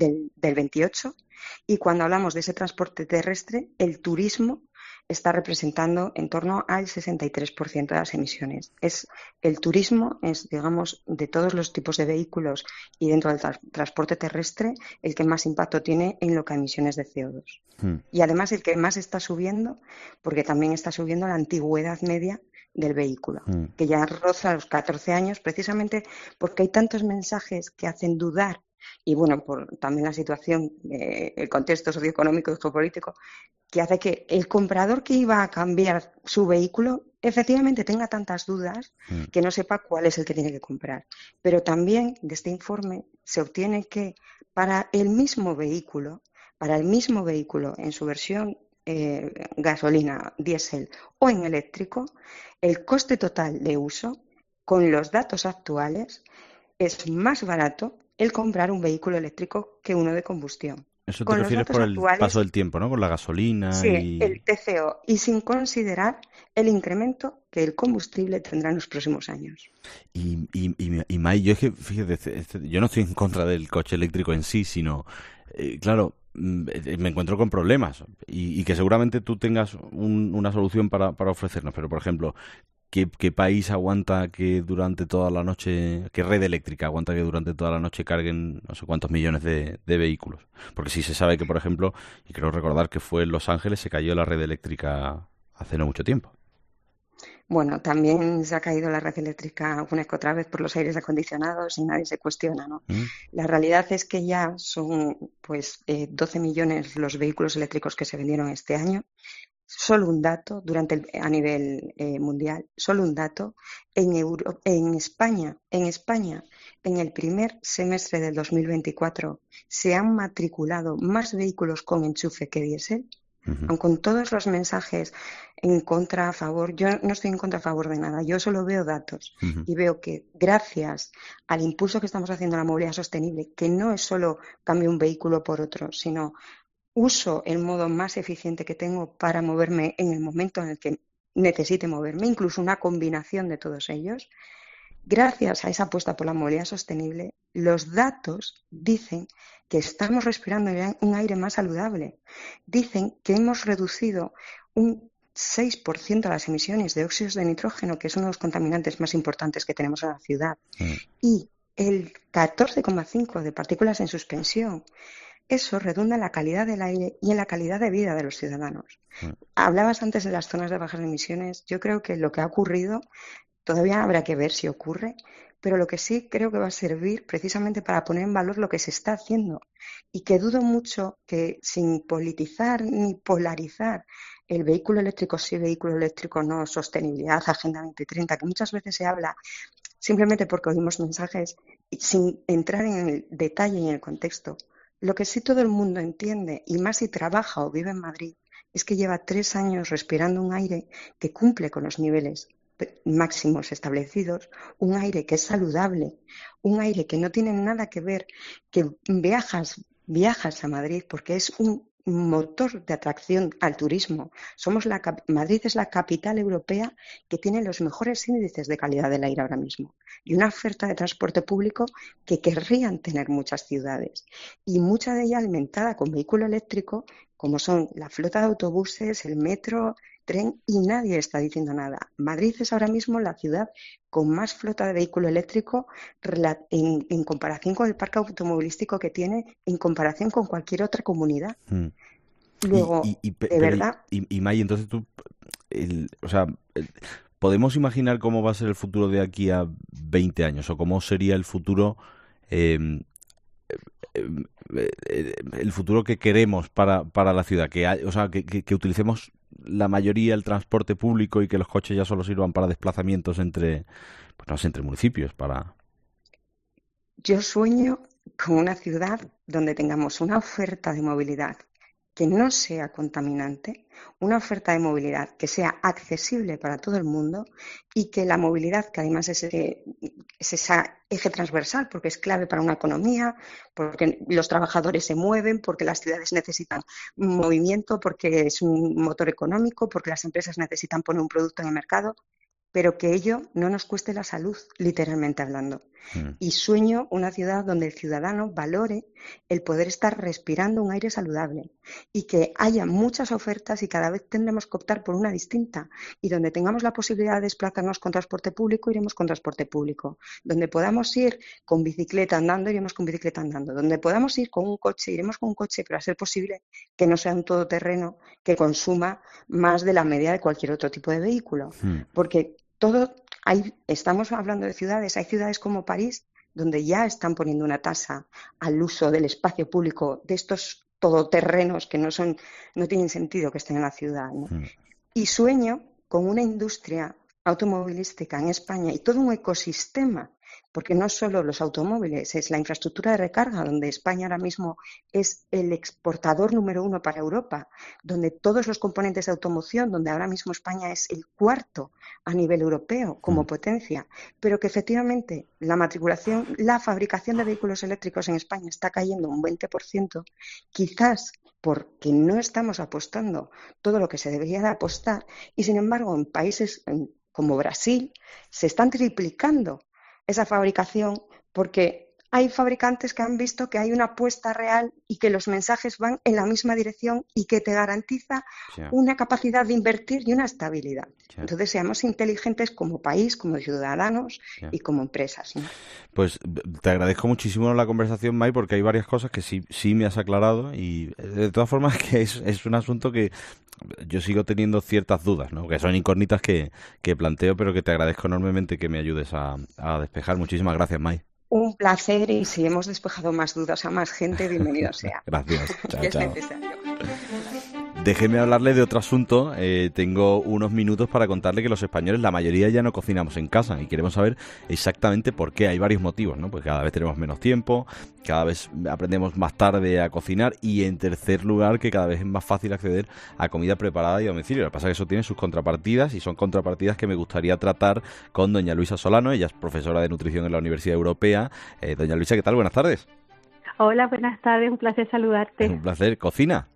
28%, y cuando hablamos de ese transporte terrestre, el turismo está representando en torno al 63% de las emisiones. El turismo es, digamos, de todos los tipos de vehículos y dentro del transporte terrestre, el que más impacto tiene en lo que a emisiones de CO2. Y además el que más está subiendo, porque también está subiendo la antigüedad media del vehículo, que ya roza los 14 años, precisamente porque hay tantos mensajes que hacen dudar, y bueno, por también la situación, el contexto socioeconómico y geopolítico, que hace que el comprador que iba a cambiar su vehículo efectivamente tenga tantas dudas que no sepa cuál es el que tiene que comprar. Pero también de este informe se obtiene que para el mismo vehículo en su versión gasolina, diésel o en eléctrico, el coste total de uso, con los datos actuales, es más barato el comprar un vehículo eléctrico que uno de combustión. Eso te refieres por el paso del tiempo, ¿no? Con la gasolina. Sí, el TCO, y sin considerar el incremento que el combustible tendrá en los próximos años. Y Mai, yo es que, fíjate, yo no estoy en contra del coche eléctrico en sí, sino, claro, me encuentro con problemas y que seguramente tú tengas una solución para ofrecernos, pero por ejemplo, ¿qué país aguanta que durante toda la noche, qué red eléctrica aguanta que durante toda la noche carguen no sé cuántos millones de vehículos? Porque sí se sabe que, por ejemplo, y creo recordar que fue en Los Ángeles, se cayó la red eléctrica hace no mucho tiempo. Bueno, también se ha caído la red eléctrica una que otra vez por los aires acondicionados y nadie se cuestiona, ¿no? La realidad es que ya son 12 millones los vehículos eléctricos que se vendieron este año. Solo un dato a nivel mundial, solo un dato, en España, en el primer semestre del 2024 se han matriculado más vehículos con enchufe que diésel. Aun con todos los mensajes en contra, a favor, yo no estoy en contra, a favor de nada, yo solo veo datos y veo que gracias al impulso que estamos haciendo a la movilidad sostenible, que no es solo cambio un vehículo por otro, sino uso el modo más eficiente que tengo para moverme en el momento en el que necesite moverme, incluso una combinación de todos ellos. Gracias a esa apuesta por la movilidad sostenible, los datos dicen que estamos respirando un aire más saludable. Dicen que hemos reducido un 6% las emisiones de óxidos de nitrógeno, que es uno de los contaminantes más importantes que tenemos en la ciudad, y el 14,5% de partículas en suspensión. Eso redunda en la calidad del aire y en la calidad de vida de los ciudadanos. Hablabas antes de las zonas de bajas emisiones. Yo creo que lo que ha ocurrido, Todavía habrá que ver si ocurre, pero lo que sí creo que va a servir precisamente para poner en valor lo que se está haciendo y que dudo mucho que sin politizar ni polarizar el vehículo eléctrico sí, vehículo eléctrico no, sostenibilidad, Agenda 2030, que muchas veces se habla simplemente porque oímos mensajes sin entrar en el detalle y en el contexto. Lo que sí todo el mundo entiende, y más si trabaja o vive en Madrid, es que lleva 3 años respirando un aire que cumple con los niveles máximos establecidos, un aire que es saludable, un aire que no tiene nada que ver, que viajas a Madrid porque es un motor de atracción al turismo. Madrid es la capital europea que tiene los mejores índices de calidad del aire ahora mismo y una oferta de transporte público que querrían tener muchas ciudades y mucha de ella alimentada con vehículo eléctrico, como son la flota de autobuses, el metro, tren, y nadie está diciendo nada. Madrid es ahora mismo la ciudad con más flota de vehículo eléctrico en comparación con el parque automovilístico que tiene, en comparación con cualquier otra comunidad. Luego, de verdad... Y May, entonces tú... ¿podemos imaginar cómo va a ser el futuro de aquí a 20 años? ¿O cómo sería el futuro... el futuro que queremos para la ciudad? Que utilicemos la mayoría el transporte público y que los coches ya solo sirvan para desplazamientos entre municipios. Yo sueño con una ciudad donde tengamos una oferta de movilidad que no sea contaminante, una oferta de movilidad que sea accesible para todo el mundo y que la movilidad, que además es ese eje transversal, porque es clave para una economía, porque los trabajadores se mueven, porque las ciudades necesitan movimiento, porque es un motor económico, porque las empresas necesitan poner un producto en el mercado, pero que ello no nos cueste la salud, literalmente hablando. Y sueño una ciudad donde el ciudadano valore el poder estar respirando un aire saludable y que haya muchas ofertas y cada vez tendremos que optar por una distinta, y donde tengamos la posibilidad de desplazarnos con transporte público, iremos con transporte público, donde podamos ir con bicicleta andando, iremos con bicicleta andando, donde podamos ir con un coche, iremos con un coche, pero a ser posible que no sea un todoterreno que consuma más de la media de cualquier otro tipo de vehículo, porque estamos hablando de ciudades, hay ciudades como París donde ya están poniendo una tasa al uso del espacio público de estos todoterrenos que no tienen sentido que estén en la ciudad, ¿no? Y sueño con una industria automovilística en España y todo un ecosistema, porque no solo los automóviles, es la infraestructura de recarga, donde España ahora mismo es el exportador número 1 para Europa, donde todos los componentes de automoción, donde ahora mismo España es el 4º a nivel europeo como potencia, pero que efectivamente la fabricación de vehículos eléctricos en España está cayendo un 20%, quizás porque no estamos apostando todo lo que se debería de apostar, y sin embargo en países como Brasil se están triplicando esa fabricación porque hay fabricantes que han visto que hay una apuesta real y que los mensajes van en la misma dirección y que te garantiza una capacidad de invertir y una estabilidad. Entonces seamos inteligentes como país, como ciudadanos y como empresas, ¿no? Pues te agradezco muchísimo la conversación, May, porque hay varias cosas que sí me has aclarado, y de todas formas que es un asunto que yo sigo teniendo ciertas dudas, ¿no? Que son incógnitas que planteo, pero que te agradezco enormemente que me ayudes a despejar. Muchísimas gracias, May. Un placer, y si hemos despejado más dudas a más gente, bienvenido sea. Gracias. Chao, es chao. necesario. Déjeme hablarle de otro asunto. Tengo unos minutos para contarle que los españoles, la mayoría, ya no cocinamos en casa, y queremos saber exactamente por qué. Hay varios motivos, ¿no? Pues cada vez tenemos menos tiempo, cada vez aprendemos más tarde a cocinar, y en tercer lugar, que cada vez es más fácil acceder a comida preparada y a domicilio. Lo que pasa es que eso tiene sus contrapartidas, y son contrapartidas que me gustaría tratar con doña Luisa Solano. Ella es profesora de nutrición en la Universidad Europea. Doña Luisa, ¿qué tal? Buenas tardes. Hola, buenas tardes, un placer saludarte. Un placer. ¿Cocina?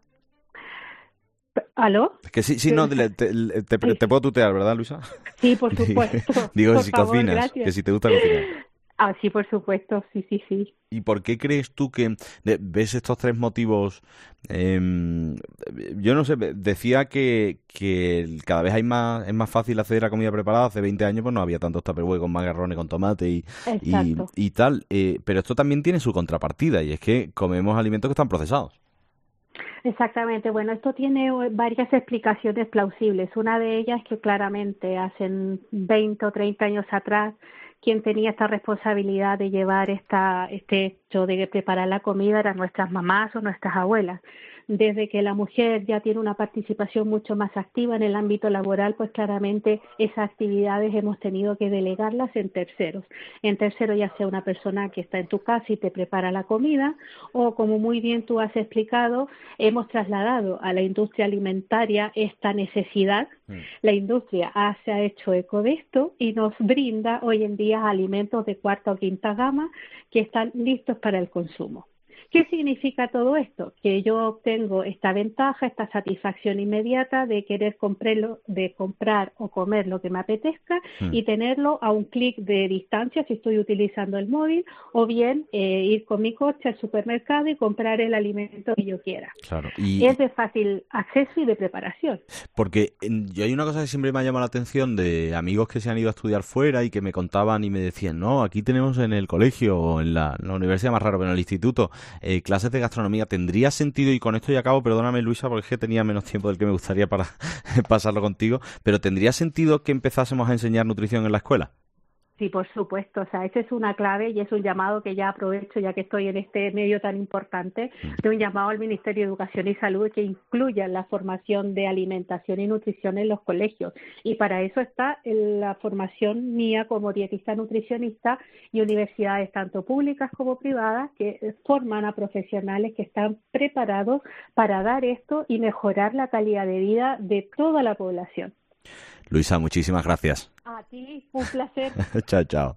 ¿Aló? Es que sí, no, te puedo tutear, ¿verdad, Luisa? Sí, por supuesto. Digo, por si favor, cocinas, gracias. que si te gusta cocinar. Ah, sí, por supuesto, sí. ¿Y por qué crees tú que ves estos tres motivos? Yo no sé, decía que cada vez es más fácil acceder a comida preparada. Hace 20 años pues no había tantos tupperware con macarrones, con tomate y tal. Pero esto también tiene su contrapartida, y es que comemos alimentos que están procesados. Exactamente. Bueno, esto tiene varias explicaciones plausibles. Una de ellas es que claramente hace 20 o 30 años atrás, quien tenía esta responsabilidad de llevar este hecho de preparar la comida eran nuestras mamás o nuestras abuelas. Desde que la mujer ya tiene una participación mucho más activa en el ámbito laboral, pues claramente esas actividades hemos tenido que delegarlas en terceros. En tercero, ya sea una persona que está en tu casa y te prepara la comida, o como muy bien tú has explicado, hemos trasladado a la industria alimentaria esta necesidad. La industria se ha hecho eco de esto y nos brinda hoy en día alimentos de cuarta o quinta gama que están listos para el consumo. ¿Qué significa todo esto? Que yo obtengo esta ventaja, esta satisfacción inmediata de querer comprar o comer lo que me apetezca y tenerlo a un clic de distancia si estoy utilizando el móvil, o bien ir con mi coche al supermercado y comprar el alimento que yo quiera. Claro. Es de fácil acceso y de preparación. Porque yo hay una cosa que siempre me ha llamado la atención de amigos que se han ido a estudiar fuera y que me contaban y me decían, no, aquí tenemos en el colegio o en la universidad más raro, pero en el instituto, clases de gastronomía. ¿Tendría sentido, y con esto ya acabo, perdóname Luisa, porque es que tenía menos tiempo del que me gustaría para pasarlo contigo, pero ¿tendría sentido que empezásemos a enseñar nutrición en la escuela? Sí, por supuesto, o sea, esa es una clave y es un llamado que ya aprovecho, ya que estoy en este medio tan importante, de un llamado al Ministerio de Educación y Salud que incluya la formación de alimentación y nutrición en los colegios. Y para eso está la formación mía como dietista nutricionista y universidades tanto públicas como privadas que forman a profesionales que están preparados para dar esto y mejorar la calidad de vida de toda la población. Luisa, muchísimas gracias. A ti, un placer. Chao, chao.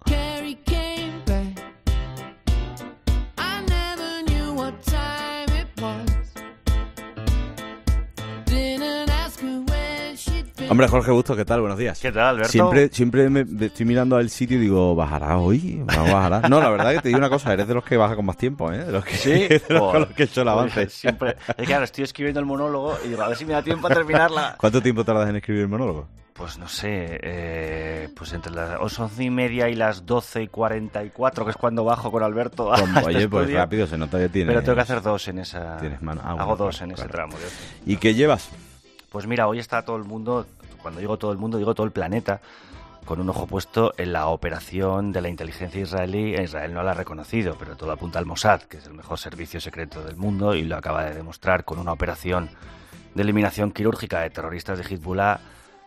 Hombre, Jorge Bustos, ¿qué tal? Buenos días. ¿Qué tal, Alberto? Siempre me estoy mirando al sitio y digo, ¿bajará hoy? ¿No bajará? No, la verdad que te digo una cosa, eres de los que baja con más tiempo, ¿eh? De los que, ¿Sí? de los que he hecho el avance. Siempre. Es que ahora estoy escribiendo el monólogo y digo, a ver si me da tiempo a terminarla. ¿Cuánto tiempo tardas en escribir el monólogo? Pues no sé, pues entre las 11:30 y las 12:44, que es cuando bajo con Alberto. Oye, pues rápido, se nota que tienes. Pero tengo que hacer dos en esa. Tienes mano. Hago dos en ese tramo. ¿Y qué llevas? Pues mira, hoy está todo el mundo, cuando digo todo el mundo, digo todo el planeta, con un ojo puesto en la operación de la inteligencia israelí. Israel no la ha reconocido, pero todo apunta al Mossad, que es el mejor servicio secreto del mundo, y lo acaba de demostrar con una operación de eliminación quirúrgica de terroristas de Hezbollah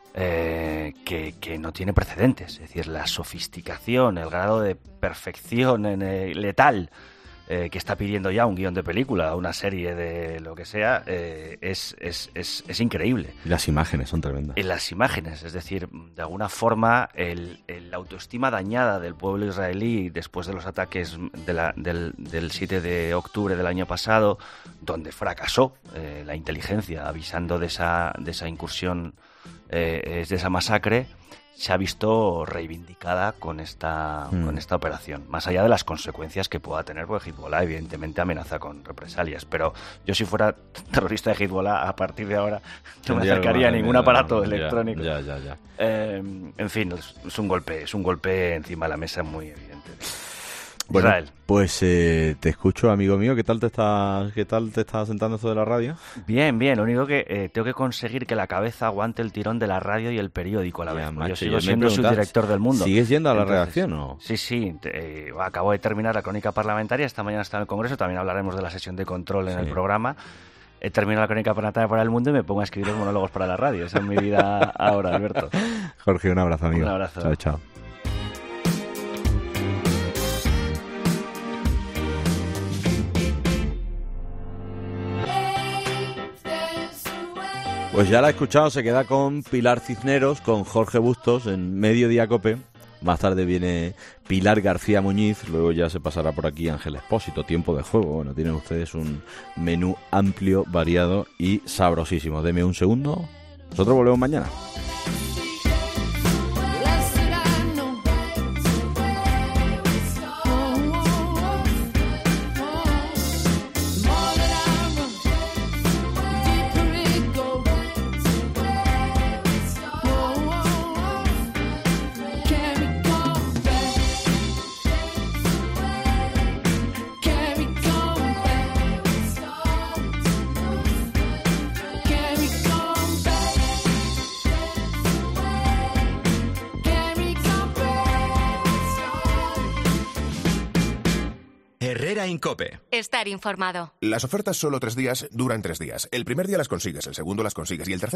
que no tiene precedentes. Es decir, la sofisticación, el grado de perfección letal que está pidiendo ya un guión de película, una serie de lo que sea, es increíble. Y las imágenes son tremendas. Y las imágenes, es decir, de alguna forma la autoestima dañada del pueblo israelí después de los ataques del 7 de octubre del año pasado, donde fracasó la inteligencia avisando de esa incursión, de esa masacre, se ha visto reivindicada con esta operación, más allá de las consecuencias que pueda tener, porque Hezbollah evidentemente amenaza con represalias, pero yo si fuera terrorista de Hezbollah, a partir de ahora no me acercaría a ningún aparato electrónico. Ya. En fin, es un golpe encima de la mesa muy evidente. Bueno, Israel. Pues te escucho, amigo mío. ¿Qué tal te está sentando esto de la radio? Bien. Lo único que tengo que conseguir que la cabeza aguante el tirón de la radio y el periódico a la vez. Yo sigo siendo subdirector del Mundo. ¿Sigues yendo a la redacción o...? Sí. Acabo de terminar la crónica parlamentaria. Esta mañana está en el Congreso. También hablaremos de la sesión de control en el programa. He terminado la crónica parlamentaria para el Mundo y me pongo a escribir los monólogos para la radio. Esa es mi vida ahora, Alberto. Jorge, un abrazo, amigo. Un abrazo. Chao. Pues ya la he escuchado, se queda con Pilar Cisneros, con Jorge Bustos en Mediodía Cope. Más tarde viene Pilar García Muñiz, luego ya se pasará por aquí Ángel Expósito, Tiempo de Juego. Bueno, tienen ustedes un menú amplio, variado y sabrosísimo. Deme un segundo, nosotros volvemos mañana. en COPE. Estar informado. Las ofertas solo 3 días duran 3 días. El primer día las consigues, el segundo las consigues y el tercero